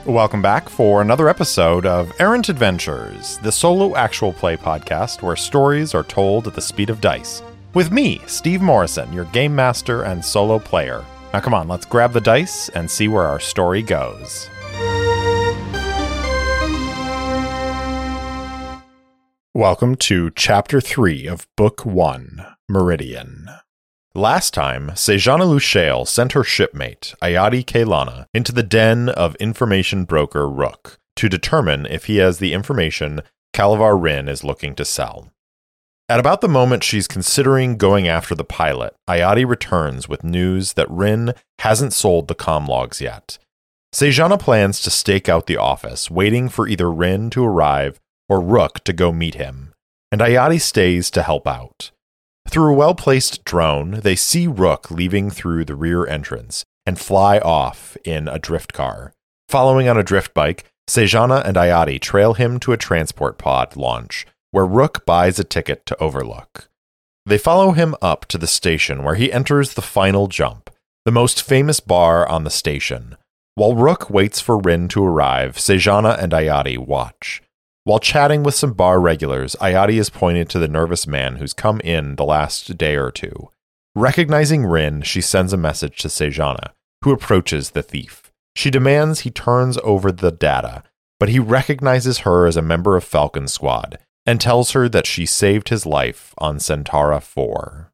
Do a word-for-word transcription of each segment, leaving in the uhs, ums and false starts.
Welcome back for another episode of Errant Adventures, the solo actual play podcast where stories are told at the speed of dice. With me, Steve Morrison, your game master and solo player. Now come on, let's grab the dice and see where our story goes. Welcome to Chapter three of Book one, Meridian. Last time, Sejana Lushale sent her shipmate, Ayadi Kaylana, into the den of information broker Rook to determine if he has the information Kalavar Rin is looking to sell. At about the moment she's considering going after the pilot, Ayadi returns with news that Rin hasn't sold the comm logs yet. Sejana plans to stake out the office, waiting for either Rin to arrive or Rook to go meet him, and Ayadi stays to help out. Through a well-placed drone, they see Rook leaving through the rear entrance and fly off in a drift car. Following on a drift bike, Sejana and Ayadi trail him to a transport pod launch, where Rook buys a ticket to Overlook. They follow him up to the station where he enters the final jump, the most famous bar on the station. While Rook waits for Rin to arrive, Sejana and Ayadi watch. While chatting with some bar regulars, Ayadi is pointed to the nervous man who's come in the last day or two. Recognizing Rin, she sends a message to Sejana, who approaches the thief. She demands he turns over the data, but he recognizes her as a member of Falcon Squad and tells her that she saved his life on Centaura four.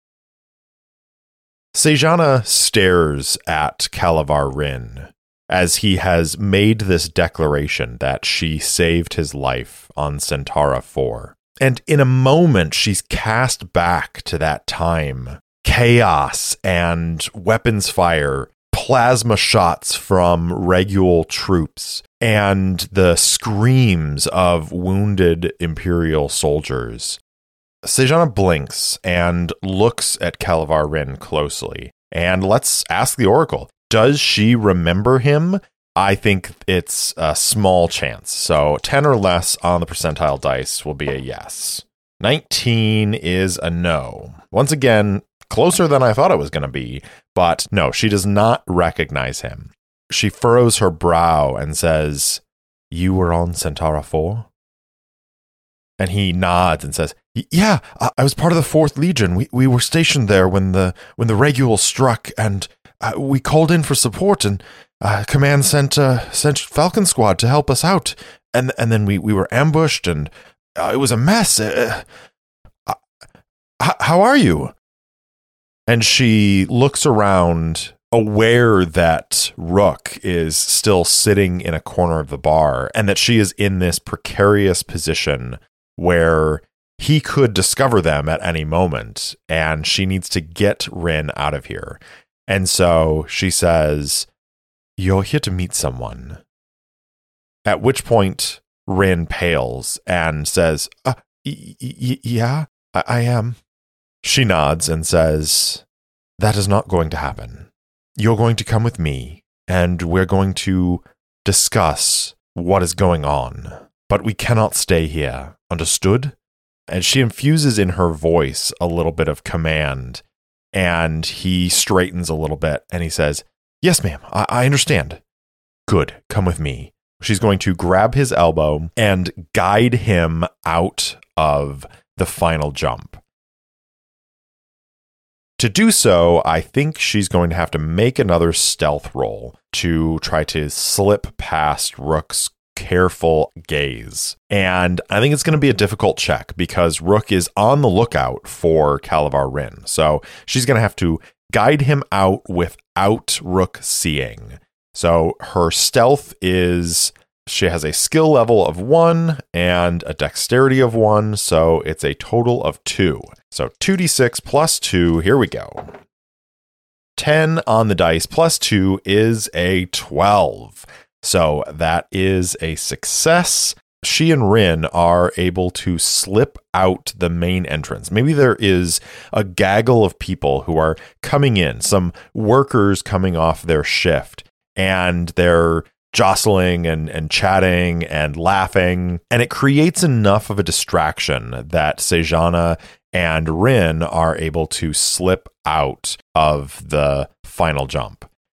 Sejana stares at Kalavar Rin as he has made this declaration that she saved his life on Centaura four. And in a moment, she's cast back to that time. Chaos and weapons fire, plasma shots from Regule troops, and the screams of wounded Imperial soldiers. Sejana blinks and looks at Kalavar Rin closely. And let's ask the Oracle. Does she remember him? I think it's a small chance. So ten or less on the percentile dice will be a yes. nineteen is a no. Once again, closer than I thought it was going to be. But no, she does not recognize him. She furrows her brow and says, "You were on Centaura four? And he nods and says, "Yeah, I was part of the fourth Legion. We we were stationed there when the when the Regule struck, and uh, we called in for support, and uh, command sent uh, sent Falcon Squad to help us out, and and then we, we were ambushed, and uh, it was a mess. Uh, uh, how are you?" And she looks around, aware that Rook is still sitting in a corner of the bar, and that she is in this precarious position where he could discover them at any moment, and she needs to get Rin out of here. And so she says, "You're here to meet someone." At which point, Rin pales and says, uh, y- y- yeah, I-, I am. She nods and says, "That is not going to happen. You're going to come with me, and we're going to discuss what is going on. But we cannot stay here. Understood?" And she infuses in her voice a little bit of command, and he straightens a little bit, and he says, "Yes, ma'am, I, I understand." "Good, come with me." She's going to grab his elbow and guide him out of the final jump. To do so, I think she's going to have to make another stealth roll to try to slip past Rook's careful gaze. And I think it's going to be a difficult check because Rook is on the lookout for Kalavar Rin. So she's going to have to guide him out without Rook seeing. So her stealth is, she has a skill level of one and a dexterity of one. So it's a total of two. So two d six plus two, here we go. ten on the dice plus two is a twelve. So that is a success. She and Rin are able to slip out the main entrance. Maybe there is a gaggle of people who are coming in, some workers coming off their shift, and they're jostling and, and chatting and laughing. And it creates enough of a distraction that Sejana and Rin are able to slip out of the final jump.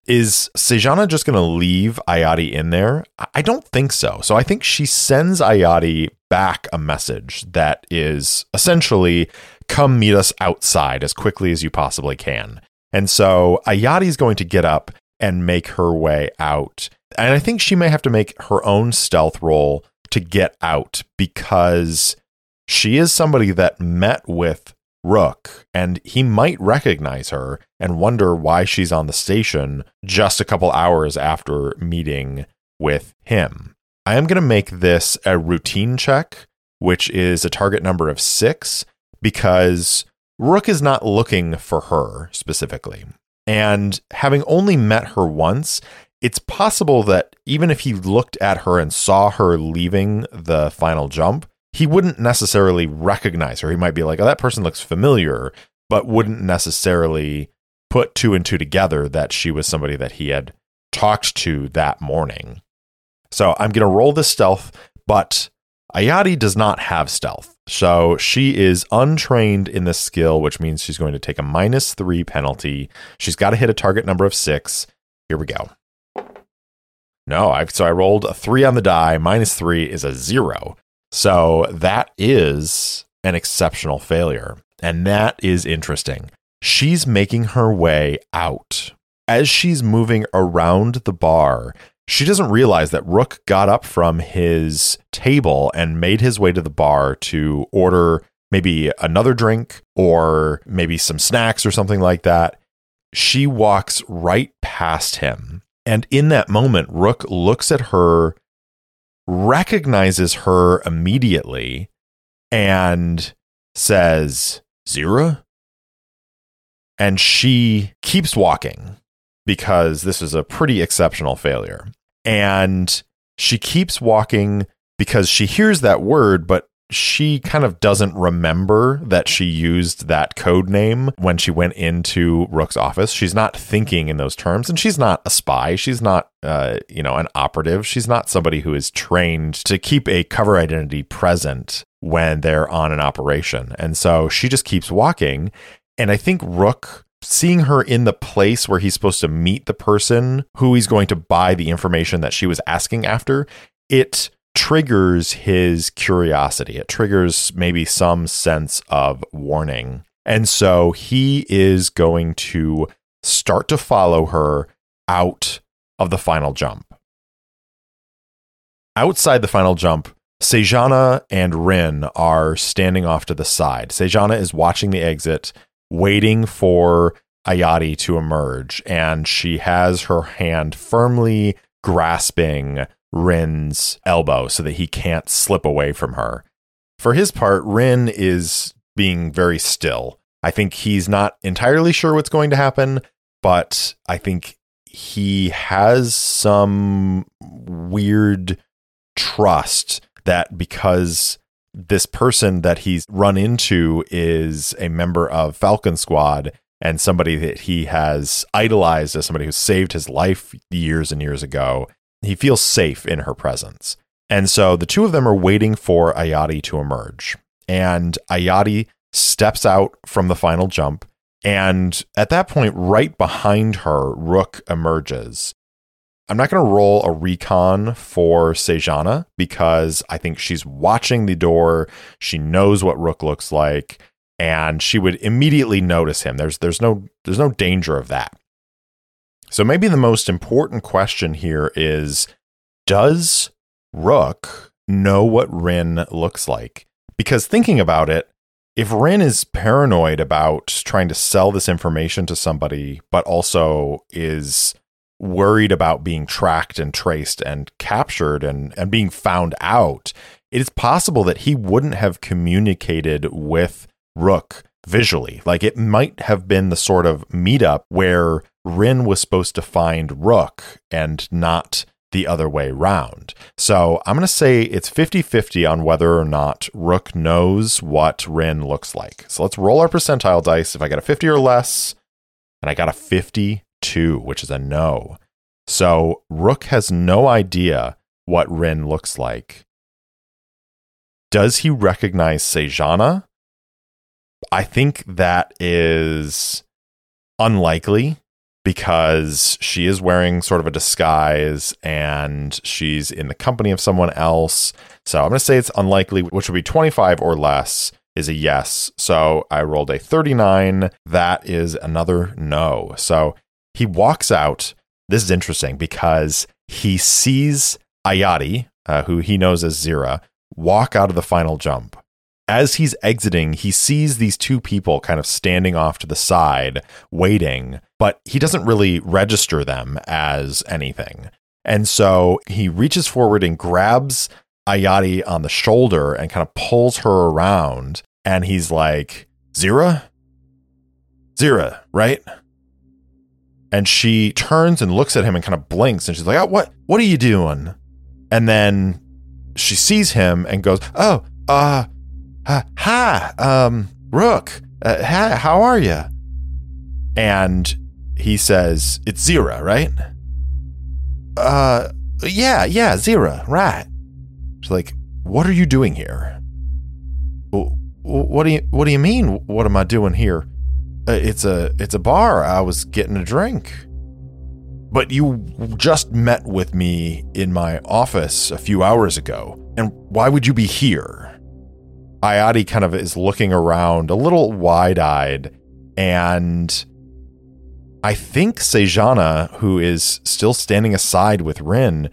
Is Sejana just going to leave Ayadi in there? I don't think so. So I think she sends Ayadi back a message that is essentially, come meet us outside as quickly as you possibly can. And so Ayadi's going to get up and make her way out. And I think she may have to make her own stealth roll to get out, because she is somebody that met with Rook, and he might recognize her and wonder why she's on the station just a couple hours after meeting with him. I am going to make this a routine check, which is a target number of six, because Rook is not looking for her specifically. And having only met her once, it's possible that even if he looked at her and saw her leaving the final jump, he wouldn't necessarily recognize her. He might be like, oh, that person looks familiar, but wouldn't necessarily put two and two together that she was somebody that he had talked to that morning. So I'm going to roll this stealth, but Ayadi does not have stealth. So she is untrained in this skill, which means she's going to take a minus three penalty. She's got to hit a target number of six. Here we go. No, I've, so I rolled a three on the die. Minus three is a zero. So that is an exceptional failure. And that is interesting. She's making her way out. As she's moving around the bar, she doesn't realize that Rook got up from his table and made his way to the bar to order maybe another drink or maybe some snacks or something like that. She walks right past him. And in that moment, Rook looks at her, recognizes her immediately, and says, Zira? And she keeps walking because this is a pretty exceptional failure. And she keeps walking because she hears that word, but she kind of doesn't remember that she used that code name when she went into Rook's office. She's not thinking in those terms, and she's not a spy. She's not, uh, you know, an operative. She's not somebody who is trained to keep a cover identity present when they're on an operation. And so she just keeps walking. And I think Rook, seeing her in the place where he's supposed to meet the person who he's going to buy the information that she was asking after, it triggers his curiosity. It triggers maybe some sense of warning. And so he is going to start to follow her out of the final jump. Outside the final jump, Sejana and Rin are standing off to the side. Sejana is watching the exit, waiting for Ayadi to emerge, and she has her hand firmly grasping Rin's elbow so that he can't slip away from her. For his part, Rin is being very still. I think he's not entirely sure what's going to happen, but I think he has some weird trust that because this person that he's run into is a member of Falcon Squad and somebody that he has idolized as somebody who saved his life years and years ago, he feels safe in her presence. And so the two of them are waiting for Ayadi to emerge. And Ayadi steps out from the final jump. And at that point, right behind her, Rook emerges. I'm not going to roll a recon for Sejana because I think she's watching the door. She knows what Rook looks like, and she would immediately notice him. There's there's no there's no danger of that. So maybe the most important question here is, does Rook know what Rin looks like? Because thinking about it, if Rin is paranoid about trying to sell this information to somebody, but also is worried about being tracked and traced and captured and, and being found out, it is possible that he wouldn't have communicated with Rook visually. Like, it might have been the sort of meetup where Rin was supposed to find Rook and not the other way round. So I'm going to say it's fifty-fifty on whether or not Rook knows what Rin looks like. So let's roll our percentile dice. If I got a fifty or less, and I got a fifty-two, which is a no. So Rook has no idea what Rin looks like. Does he recognize Sejana? I think that is unlikely. because she is wearing sort of a disguise and she's in the company of someone else. So I'm going to say it's unlikely, which would be twenty-five or less is a yes. So I rolled a thirty-nine. That is another no. So he walks out. This is interesting because he sees Ayati, uh, who he knows as Zira, walk out of the final jump. As he's exiting, he sees these two people kind of standing off to the side, waiting, but he doesn't really register them as anything. And so he reaches forward and grabs Ayati on the shoulder and kind of pulls her around. And he's like, Zira? Zira, right? And she turns and looks at him and kind of blinks. And she's like, oh, what, what are you doing? And then she sees him and goes, oh, uh, uh hi, um, Rook. Uh, hi, how are you? And he says, it's Zira, right? Uh, yeah, yeah, Zira, right. She's like, what are you doing here? What do you What do you mean? What am I doing here? Uh, it's a It's a bar. I was getting a drink. But you just met with me in my office a few hours ago, and why would you be here? Ayati kind of is looking around a little wide-eyed, and I think Sejana, who is still standing aside with Rin,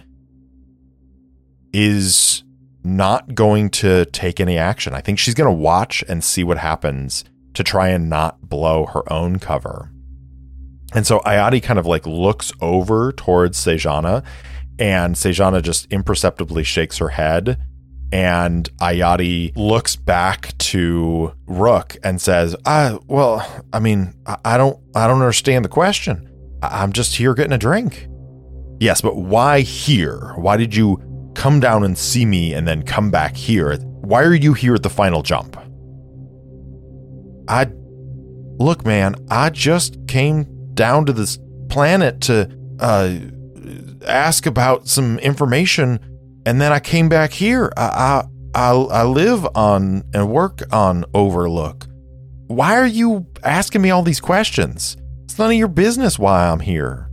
is not going to take any action. I think she's going to watch and see what happens to try and not blow her own cover. And so Ayati kind of like looks over towards Sejana, and Sejana just imperceptibly shakes her head, and Ayati looks back to Rook and says, "Ah, well, I mean, I don't, I don't understand the question. I'm just here getting a drink." Yes, but why here? Why did you come down and see me and then come back here? Why are you here at the final jump? I, look, man, I just came down to this planet to uh, ask about some information, and then I came back here. I, I, I, I live on and work on Overlook. Why are you asking me all these questions? It's none of your business why I'm here.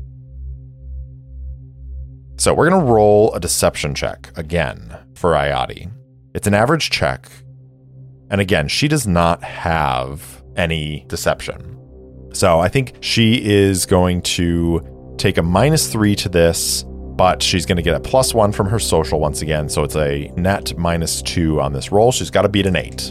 So we're going to roll a deception check again for Ayati. It's an average check. And again, she does not have any deception. So I think she is going to take a minus three to this, but she's going to get a plus one from her social once again. So it's a net minus two on this roll. She's got to beat an eight.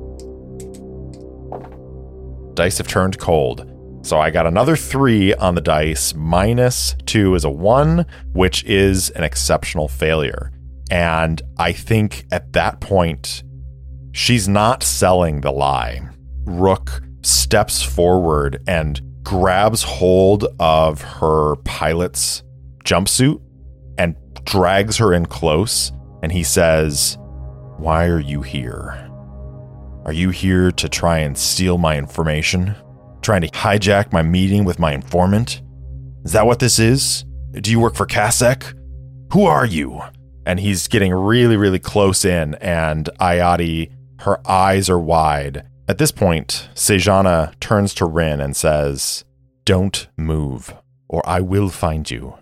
Dice have turned cold. So I got another three on the dice. Minus two is a one, which is an exceptional failure. And I think at that point, she's not selling the lie. Rook steps forward and grabs hold of her pilot's jumpsuit and drags her in close. And he says, "Why are you here? Are you here to try and steal my information? Trying to hijack my meeting with my informant? Is that what this is? Do you work for Kasek? Who are you?" And he's getting really, really close in, and Ayati, her eyes are wide. At this point, Sejana turns to Rin and says, "Don't move, or I will find you."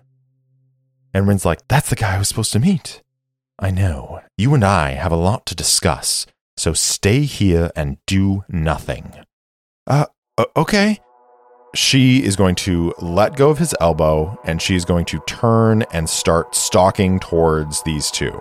And Rin's like, "That's the guy I was supposed to meet." "I know. You and I have a lot to discuss, so stay here and do nothing." Uh, okay. She is going to let go of his elbow, and she's going to turn and start stalking towards these two.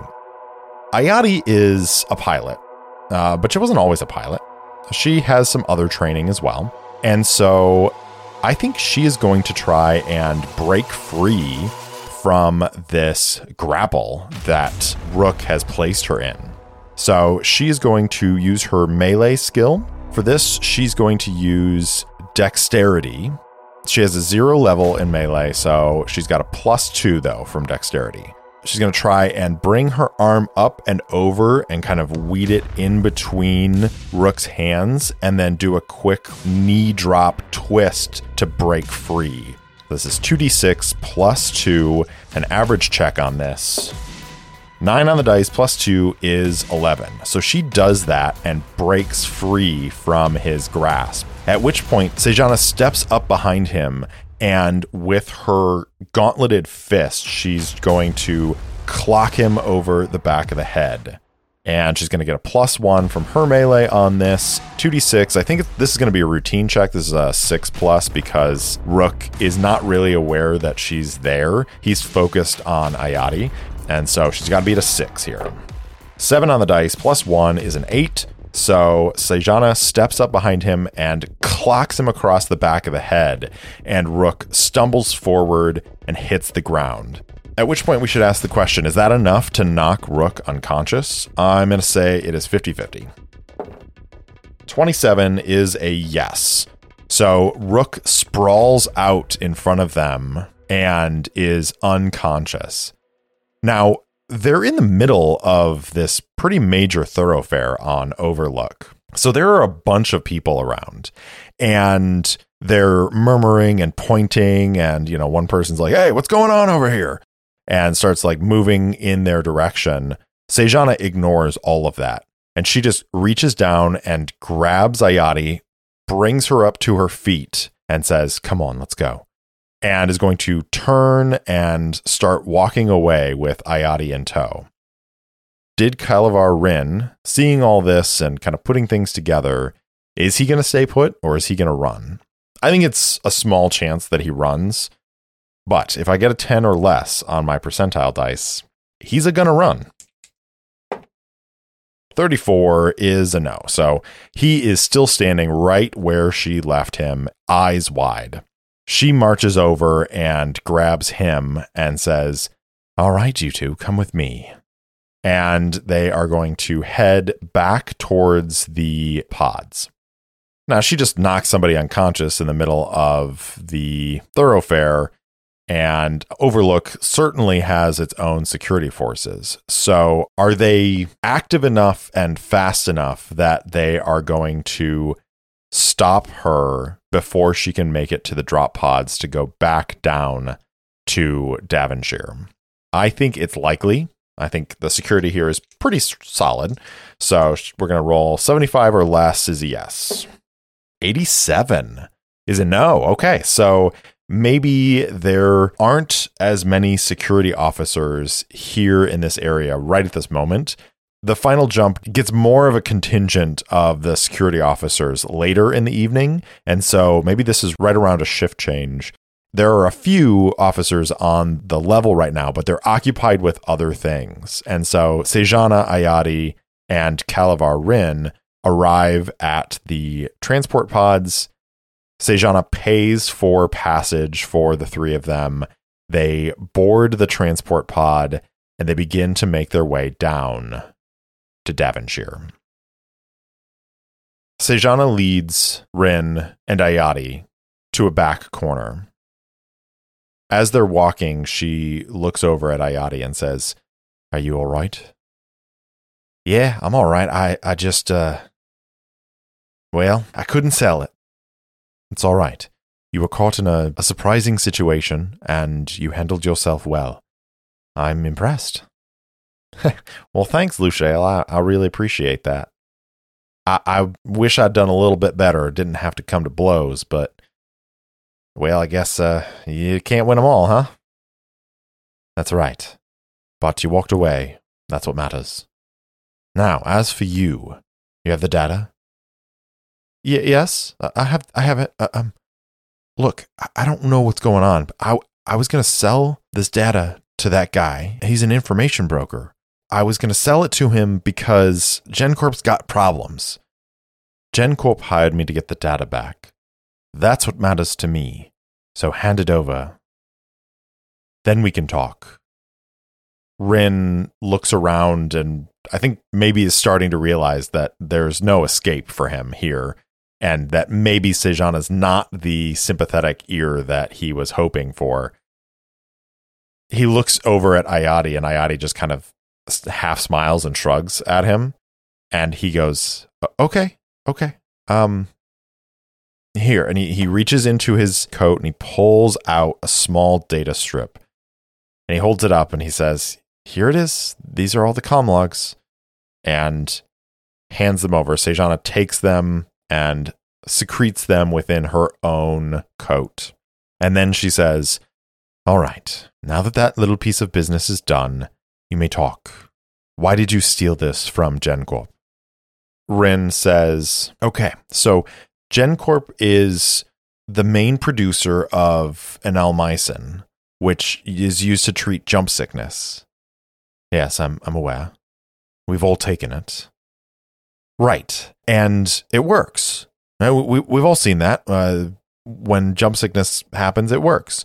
Ayati is a pilot, uh, but she wasn't always a pilot. She has some other training as well. And so I think she is going to try and break free from this grapple that Rook has placed her in. So she is going to use her melee skill. For this, she's going to use dexterity. She has a zero level in melee, so she's got a plus two, though, from dexterity. She's going to try and bring her arm up and over and kind of weed it in between Rook's hands and then do a quick knee drop twist to break free. This is two d six plus two, an average check on this. nine on the dice plus two is eleven. So she does that and breaks free from his grasp. At which point, Sejana steps up behind him And with her gauntleted fist, she's going to clock him over the back of the head. And she's going to get a plus one from her melee on this. two d six. I think this is going to be a routine check. This is a six plus because Rook is not really aware that she's there. He's focused on Ayati. And so she's got to beat a six here. Seven on the dice plus one is an eight. So Sejana steps up behind him and clocks him across the back of the head. And Rook stumbles forward and hits the ground. At which point we should ask the question, is that enough to knock Rook unconscious? I'm going to say it is fifty-fifty. twenty-seven is a yes. So Rook sprawls out in front of them and is unconscious. Now, they're in the middle of this pretty major thoroughfare on Overlook. So there are a bunch of people around. And they're murmuring and pointing. And, you know, one person's like, hey, what's going on over here? And starts like moving in their direction. Sejana ignores all of that. And she just reaches down and grabs Ayati, brings her up to her feet and says, come on, let's go. And is going to turn and start walking away with Ayati in tow. Did Kalavar Rin, seeing all this and kind of putting things together, is he going to stay put or is he going to run? I think it's a small chance that he runs. But if I get a ten or less on my percentile dice, he's a gonna run. thirty-four is a no. So he is still standing right where she left him, eyes wide. She marches over and grabs him and says, all right, you two, come with me. And they are going to head back towards the pods. Now, she just knocks somebody unconscious in the middle of the thoroughfare. And Overlook certainly has its own security forces. So are they active enough and fast enough that they are going to stop her before she can make it to the drop pods to go back down to Davonshire? I think it's likely. I think the security here is pretty solid. So we're going to roll seventy-five or less is a yes. eighty-seven is a no. Okay, so maybe there aren't as many security officers here in this area right at this moment. The final jump gets more of a contingent of the security officers later in the evening. And so maybe this is right around a shift change. There are a few officers on the level right now, but they're occupied with other things. And so Sejana, Ayati, and Kalavar Rin arrive at the transport pods. Sejana pays for passage for the three of them. They board the transport pod and they begin to make their way down to Davonshire. Sejana leads Rin and Ayati to a back corner. As they're walking, she looks over at Ayati and says, are you all right? Yeah, I'm all right. I, I just, uh, well, I couldn't sell it. It's all right. You were caught in a, a surprising situation, and you handled yourself well. I'm impressed. Well, thanks, Luciel. I, I really appreciate that. I, I wish I'd done a little bit better. Didn't have to come to blows, but, well, I guess uh, you can't win them all, huh? That's right. But you walked away. That's what matters. Now, as for you, you have the data? Y- yes, I have. I have it. Uh, um, look, I, I don't know what's going on. But I I was going to sell this data to that guy. He's an information broker. I was going to sell it to him because GenCorp's got problems. GenCorp hired me to get the data back. That's what matters to me. So hand it over. Then we can talk. Rin looks around and I think maybe is starting to realize that there's no escape for him here. And that maybe Sejana's not the sympathetic ear that he was hoping for. He looks over at Ayati, and Ayati just kind of half smiles and shrugs at him. And he goes, okay, okay. Um, here. And he, he reaches into his coat and he pulls out a small data strip. And he holds it up and he says, here it is. These are all the comm logs. And hands them over. Sejana takes them and secretes them within her own coat. And then she says, all right, now that that little piece of business is done, you may talk. Why did you steal this from GenCorp? Rin says, okay, so GenCorp is the main producer of Enelmycin, which is used to treat jump sickness. Yes, I'm I'm aware. We've all taken it. Right, and it works. We, we, we've all seen that. Uh, when jump sickness happens, it works.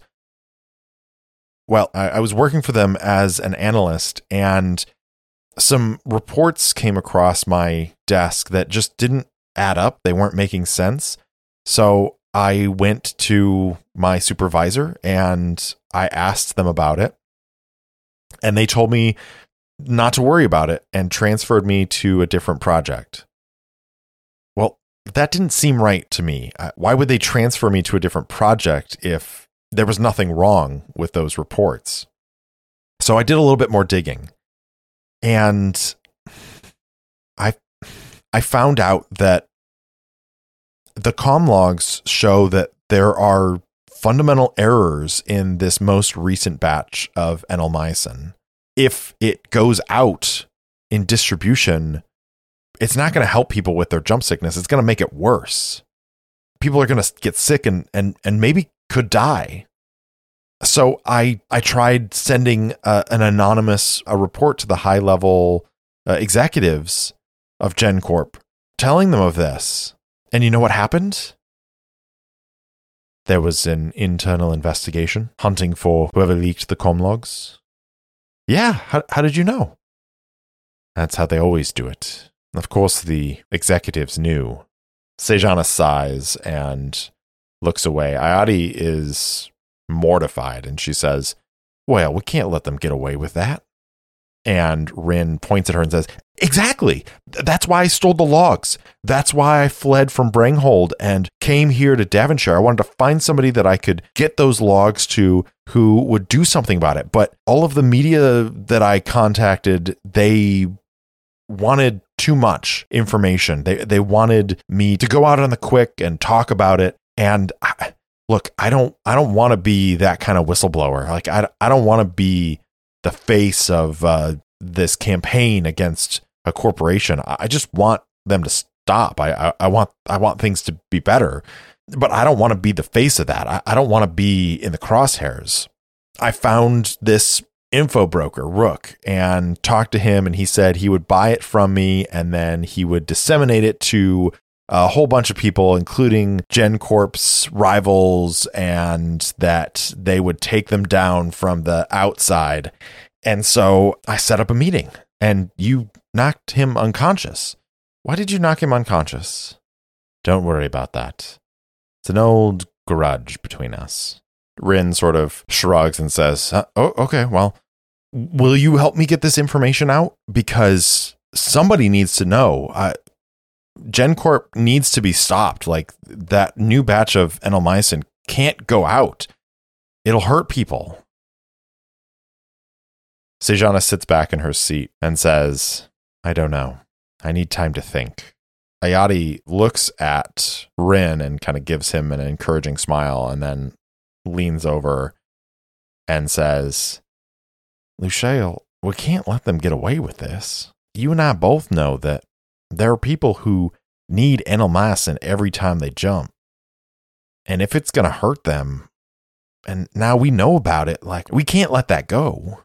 Well, I, I was working for them as an analyst, and some reports came across my desk that just didn't add up. They weren't making sense. So I went to my supervisor and I asked them about it. And they told me not to worry about it and transferred me to a different project. Well, that didn't seem right to me. Why would they transfer me to a different project if there was nothing wrong with those reports? So I did a little bit more digging. And I I found out that the comm logs show that there are fundamental errors in this most recent batch of Enelmycin. If it goes out in distribution, it's not going to help people with their jump sickness. It's going to make it worse. People are going to get sick and, and, and maybe could die. So I I tried sending uh, an anonymous a report to the high level uh, executives of GenCorp, telling them of this. And you know what happened? There was an internal investigation hunting for whoever leaked the comm logs. Yeah, how, how did you know? That's how they always do it. Of course, the executives knew. Sejana sighs and looks away. Ayadi is mortified, and she says, well, we can't let them get away with that. And Rin points at her and says, exactly. That's why I stole the logs. That's why I fled from Branghold and came here to Devonshire. I wanted to find somebody that I could get those logs to who would do something about it. But all of the media that I contacted, they wanted too much information. They they wanted me to go out on the quick and talk about it. And I, look, I don't I don't want to be that kind of whistleblower. Like I, I don't want to be the face of uh, this campaign against a corporation. I just want them to stop. I, I, I want I want things to be better, but I don't want to be the face of that. I, I don't want to be in the crosshairs. I found this info broker, Rook, and talked to him, and he said he would buy it from me, and then he would disseminate it to a whole bunch of people, including GenCorp's rivals, and that they would take them down from the outside. And so I set up a meeting, and you knocked him unconscious. Why did you knock him unconscious? Don't worry about that. It's an old grudge between us. Rin sort of shrugs and says, uh, oh, okay, well, will you help me get this information out? Because somebody needs to know. Uh, GenCorp needs to be stopped. Like, that new batch of Enelmycin can't go out. It'll hurt people. Sejana sits back in her seat and says, I don't know. I need time to think. Ayadi looks at Rin and kind of gives him an encouraging smile, and then leans over and says, Luciel, we can't let them get away with this. You and I both know that there are people who need Enelmycin every time they jump. And if it's going to hurt them, and now we know about it, like, we can't let that go.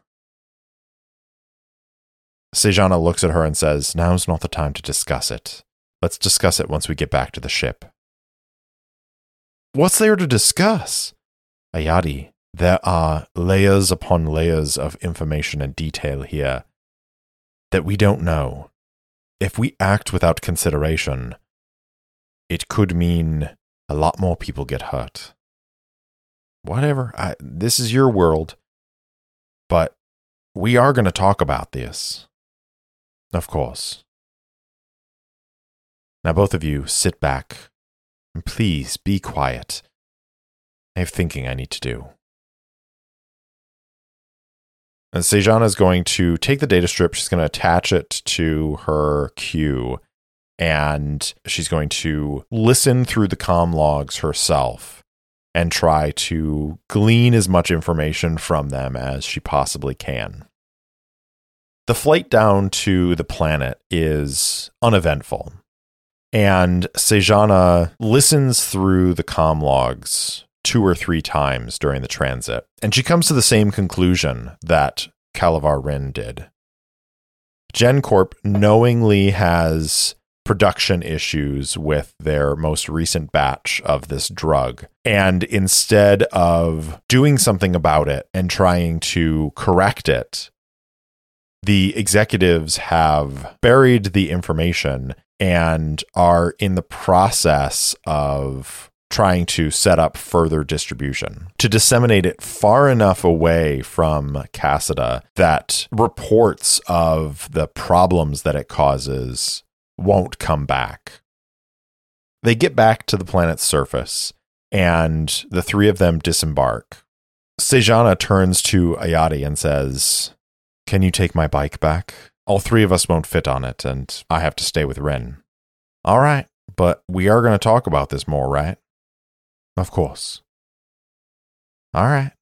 Sejana looks at her and says, now's not the time to discuss it. Let's discuss it once we get back to the ship. What's there to discuss? Ayadi, there are layers upon layers of information and detail here that we don't know. If we act without consideration, it could mean a lot more people get hurt. Whatever, I, this is your world, but we are going to talk about this. Of course. Now both of you sit back and please be quiet. I have thinking I need to do. And Sejana is going to take the data strip. She's going to attach it to her queue, and she's going to listen through the comm logs herself and try to glean as much information from them as she possibly can. The flight down to the planet is uneventful, and Sejana listens through the comm logs two or three times during the transit, and she comes to the same conclusion that Kalavar Rin did. GenCorp knowingly has production issues with their most recent batch of this drug, and instead of doing something about it and trying to correct it, the executives have buried the information and are in the process of trying to set up further distribution to disseminate it far enough away from Cassida that reports of the problems that it causes won't come back. They get back to the planet's surface, and the three of them disembark. Sejana turns to Ayati and says, "Can you take my bike back? All three of us won't fit on it, and I have to stay with Rin." "All right, but we are going to talk about this more, right?" "Of course." "All right."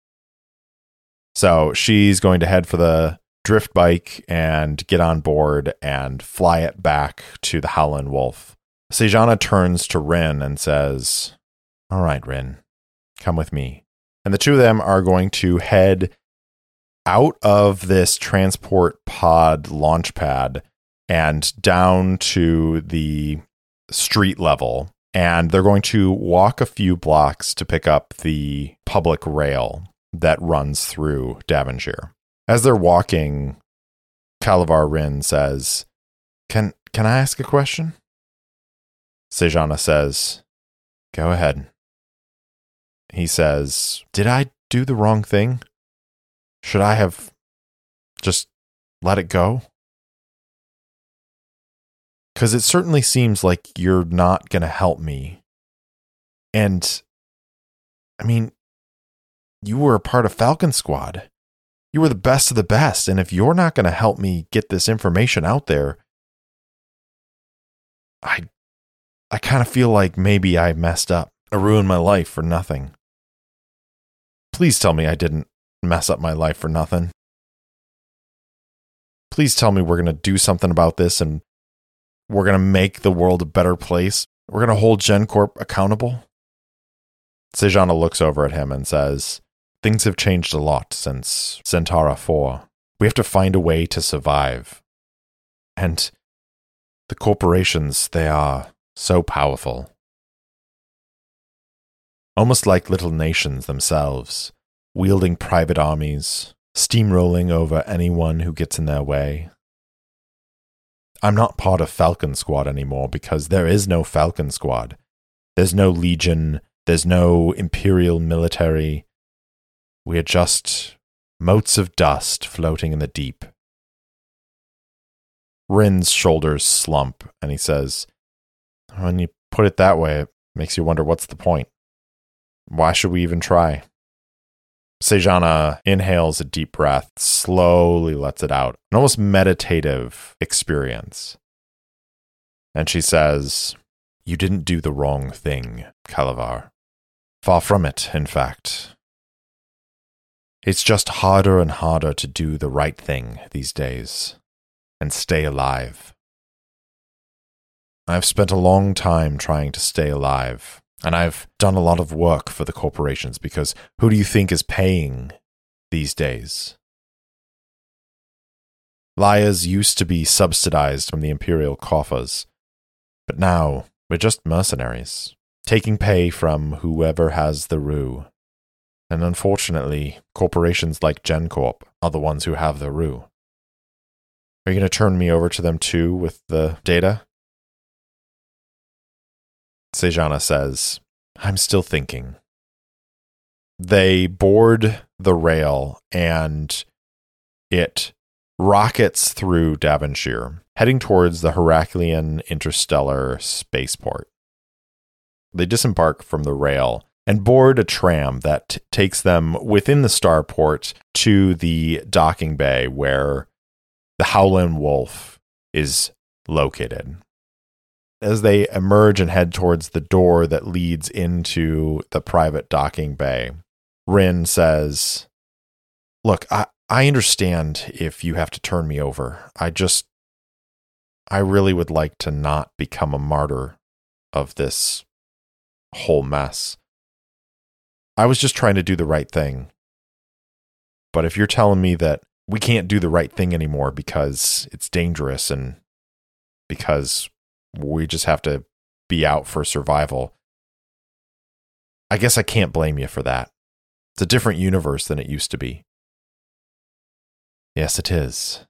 So she's going to head for the drift bike and get on board and fly it back to the Howlin' Wolf. Sejana turns to Rin and says, "All right, Rin, come with me." And the two of them are going to head out of this transport pod launch pad and down to the street level. And they're going to walk a few blocks to pick up the public rail that runs through Davonshire. As they're walking, Kalavar Rin says, Can can I ask a question?" Sejana says, "Go ahead." He says, "Did I do the wrong thing? Should I have just let it go? Because it certainly seems like you're not going to help me. And, I mean, you were a part of Falcon Squad. You were the best of the best. And if you're not going to help me get this information out there, I, I kind of feel like maybe I messed up. I ruined my life for nothing. Please tell me I didn't mess up my life for nothing. Please tell me we're going to do something about this and we're going to make the world a better place. We're going to hold GenCorp accountable." Sejana looks over at him and says, "Things have changed a lot since Centaura four. We have to find a way to survive. And the corporations, they are so powerful. Almost like little nations themselves, wielding private armies, steamrolling over anyone who gets in their way. I'm not part of Falcon Squad anymore because there is no Falcon Squad. There's no Legion. There's no Imperial military. We are just motes of dust floating in the deep." Rin's shoulders slump, and he says, "When you put it that way, it makes you wonder what's the point. Why should we even try?" Sejana inhales a deep breath, slowly lets it out, an almost meditative experience. And she says, "You didn't do the wrong thing, Kalavar. Far from it, in fact. It's just harder and harder to do the right thing these days, and stay alive. I've spent a long time trying to stay alive. And I've done a lot of work for the corporations because who do you think is paying these days? Liars used to be subsidized from the Imperial coffers, but now we're just mercenaries, taking pay from whoever has the rue. And unfortunately, corporations like GenCorp are the ones who have the rue. Are you going to turn me over to them too with the data?" Sejana says, "I'm still thinking." They board the rail and it rockets through Davonshire, heading towards the Heraclean Interstellar Spaceport. They disembark from the rail and board a tram that t- takes them within the starport to the docking bay where the Howlin' Wolf is located. As they emerge and head towards the door that leads into the private docking bay, Rin says, "Look, I, I understand if you have to turn me over. I just, I really would like to not become a martyr of this whole mess. I was just trying to do the right thing. But if you're telling me that we can't do the right thing anymore because it's dangerous and because we just have to be out for survival, I guess I can't blame you for that. It's a different universe than it used to be." "Yes, it is."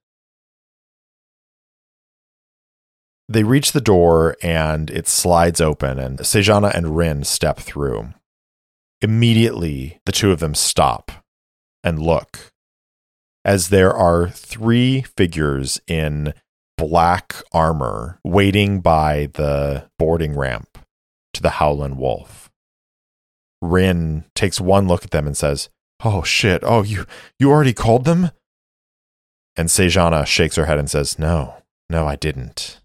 They reach the door and it slides open, and Sejana and Rin step through. Immediately, the two of them stop and look, as there are three figures in black armor waiting by the boarding ramp to the Howlin' Wolf. Rin takes one look at them and says, "Oh shit, oh, you, you already called them?" And Sejana shakes her head and says, No, no, I didn't.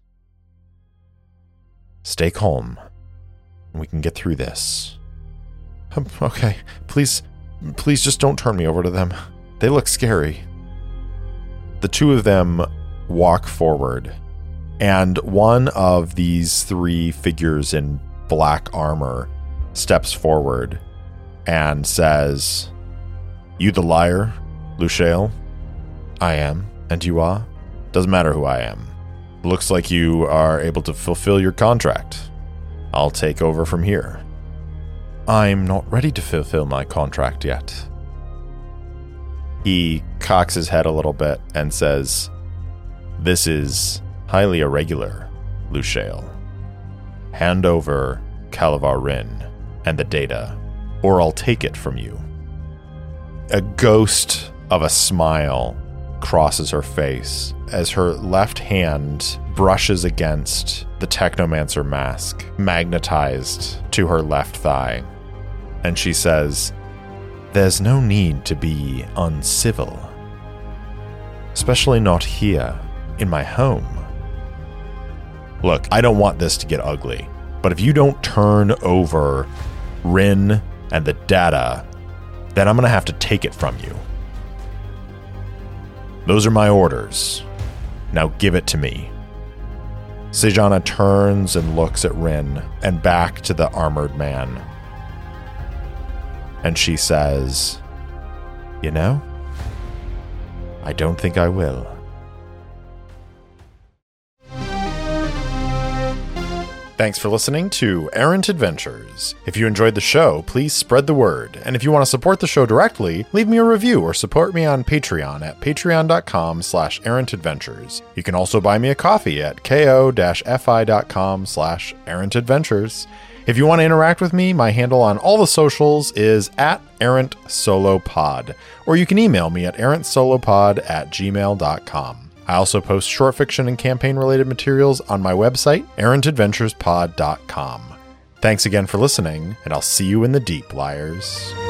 Stay calm, and we can get through this." Um, okay, please, please just don't turn me over to them. They look scary." The two of them walk forward, and one of these three figures in black armor steps forward and says, "You the liar, Luciel?" "I am. And you are?" "Doesn't matter who I am. Looks like you are able to fulfill your contract. I'll take over from here." "I'm not ready to fulfill my contract yet." He cocks his head a little bit and says, "This is highly irregular, Luciel. Hand over Kalavar Rin and the data, or I'll take it from you." A ghost of a smile crosses her face as her left hand brushes against the Technomancer mask, magnetized to her left thigh. And she says, "There's no need to be uncivil. Especially not here, in my home. Look, I don't want this to get ugly, but if you don't turn over Rin and the data, then I'm going to have to take it from you. Those are my orders. Now give it to me." Sejana turns and looks at Rin and back to the armored man. And she says, "You know, I don't think I will." Thanks for listening to Errant Adventures. If you enjoyed the show, please spread the word. And if you want to support the show directly, leave me a review or support me on Patreon at patreon.com slash errantadventures. You can also buy me a coffee at ko-fi.com slash errantadventures. If you want to interact with me, my handle on all the socials is at errantsolopod, or you can email me at errantsolopod at gmail dot com. I also post short fiction and campaign-related materials on my website, errant adventures pod dot com. Thanks again for listening, and I'll see you in the deep, liars.